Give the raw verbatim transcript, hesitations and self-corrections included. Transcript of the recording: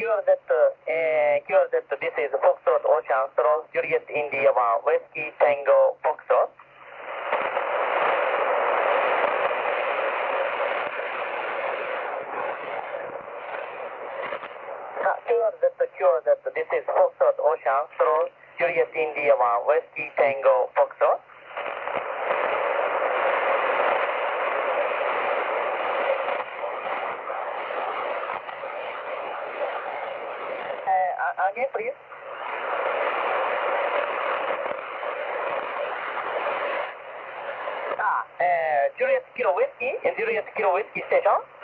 Q R Z, uh, Q R Z, this is Foxtrot Ocean Stroll, Juliet India one, Whiskey Tango Foxtrot. Q R Z, Q R Z, this is Foxtrot Ocean Stroll, Juliet India one, Whiskey Tango Foxtrot. Uh, again, please. Ah, uh, Juliet Kilo Whiskey, Juliet Kilo Whiskey Station.